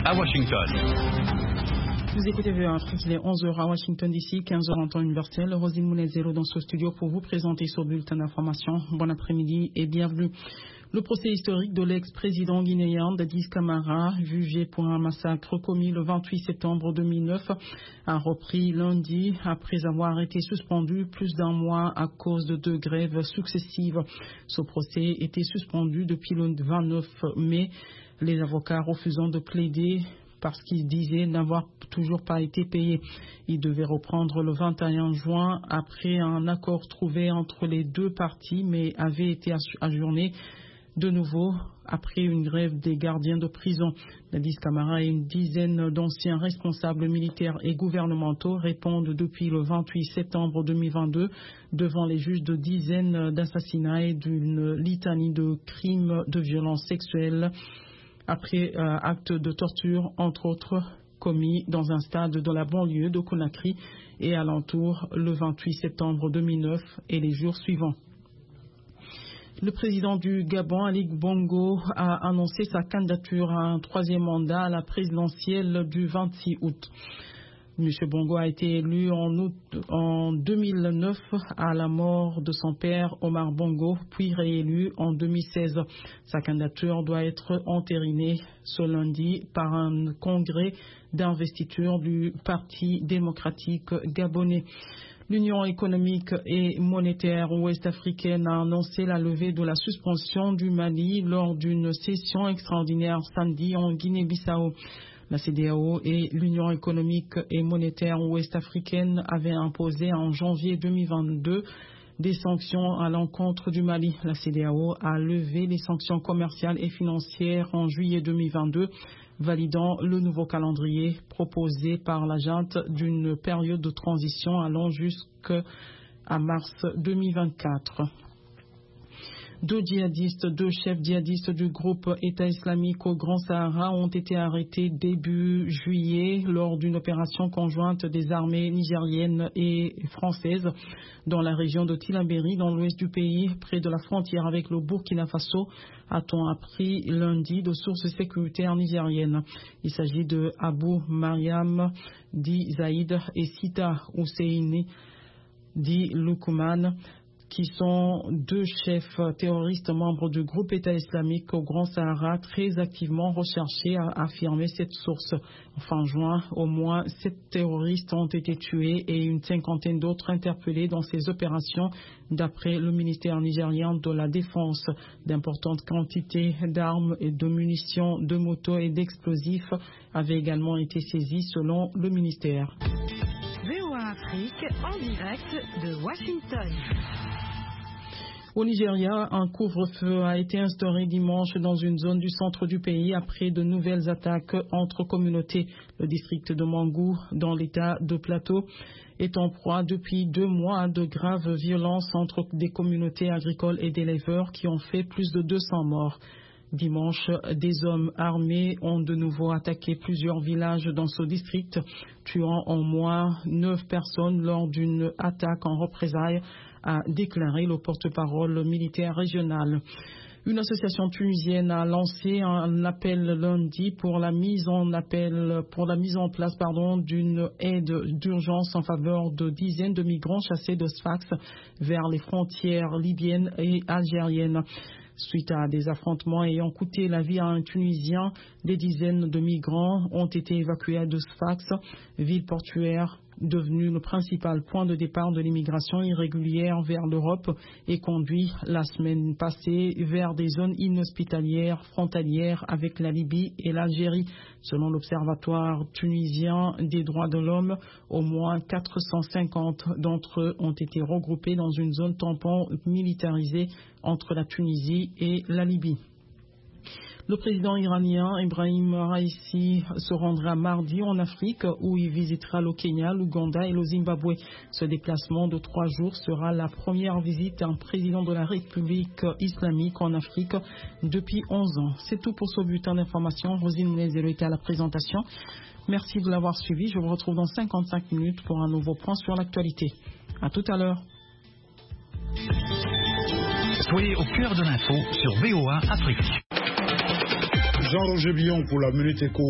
à Washington. Vous écoutez VOA Afrique, il est 11h à Washington DC, 15h en temps universel. Rosine Mounezero dans ce studio pour vous présenter ce bulletin d'information. Bon après-midi et bienvenue. Le procès historique de l'ex-président guinéen Dadis Camara, jugé pour un massacre commis le 28 septembre 2009, a repris lundi après avoir été suspendu plus d'un mois à cause de 2 grèves successives. Ce procès était suspendu depuis le 29 mai, les avocats refusant de plaider parce qu'ils disaient n'avoir toujours pas été payés. Il devait reprendre le 21 juin après un accord trouvé entre les 2 parties, mais avait été ajourné de nouveau après une grève des gardiens de prison. Dadis Camara et une dizaine d'anciens responsables militaires et gouvernementaux répondent depuis le 28 septembre 2022 devant les juges de dizaines d'assassinats et d'une litanie de crimes de violence sexuelle après actes de torture, entre autres, commis dans un stade de la banlieue de Conakry et alentour le 28 septembre 2009 et les jours suivants. Le président du Gabon, Ali Bongo, a annoncé sa candidature à un 3e mandat à la présidentielle du 26 août. M. Bongo a été élu en 2009 à la mort de son père Omar Bongo, puis réélu en 2016. Sa candidature doit être entérinée ce lundi par un congrès d'investiture du Parti démocratique gabonais. L'Union économique et monétaire ouest-africaine a annoncé la levée de la suspension du Mali lors d'une session extraordinaire samedi en Guinée-Bissau. La CEDEAO et l'Union économique et monétaire ouest-africaine avaient imposé en janvier 2022 des sanctions à l'encontre du Mali. La CEDEAO a levé les sanctions commerciales et financières en juillet 2022, validant le nouveau calendrier proposé par la junte d'une période de transition allant jusqu'à mars 2024. 2 chefs djihadistes du groupe État islamique au Grand Sahara ont été arrêtés début juillet lors d'une opération conjointe des armées nigériennes et françaises dans la région de Tillabéri, dans l'ouest du pays, près de la frontière avec le Burkina Faso, a-t-on appris lundi de sources sécuritaires nigériennes. Il s'agit de Abou Mariam dit Zaïd et Sita Husseini dit Lukman, qui sont 2 chefs terroristes membres du groupe État islamique au Grand Sahara, très activement recherchés, a affirmé cette source. Fin juin, au moins 7 terroristes ont été tués et une 50aine d'autres interpellés dans ces opérations, d'après le ministère nigérien de la Défense. D'importantes quantités d'armes et de munitions, de motos et d'explosifs avaient également été saisies selon le ministère. VOA Afrique en direct de Washington. Au Nigeria, un couvre-feu a été instauré dimanche dans une zone du centre du pays après de nouvelles attaques entre communautés. Le district de Mangou, dans l'état de Plateau, est en proie depuis 2 mois à de graves violences entre des communautés agricoles et d'éleveurs qui ont fait plus de 200 morts. Dimanche, des hommes armés ont de nouveau attaqué plusieurs villages dans ce district, tuant au moins 9 personnes lors d'une attaque en représailles, a déclaré le porte-parole militaire régional. Une association tunisienne a lancé un appel lundi pour la mise en place d'une aide d'urgence en faveur de dizaines de migrants chassés de Sfax vers les frontières libyennes et algériennes. Suite à des affrontements ayant coûté la vie à un Tunisien, des dizaines de migrants ont été évacués de Sfax, ville portuaire devenu le principal point de départ de l'immigration irrégulière vers l'Europe et conduit la semaine passée vers des zones inhospitalières frontalières avec la Libye et l'Algérie. Selon l'Observatoire tunisien des droits de l'homme, au moins 450 d'entre eux ont été regroupés dans une zone tampon militarisée entre la Tunisie et la Libye. Le président iranien Ebrahim Raisi se rendra mardi en Afrique où il visitera le Kenya, l'Ouganda et le Zimbabwe. Ce déplacement de 3 jours sera la première visite d'un président de la République islamique en Afrique depuis 11 ans. C'est tout pour ce bulletin d'information. Rosine Mounezero était à la présentation. Merci de l'avoir suivi. Je vous retrouve dans 55 minutes pour un nouveau point sur l'actualité. À tout à l'heure. Soyez au cœur de l'info sur VOA Afrique. Jean-Roger Billon pour la Minute Éco.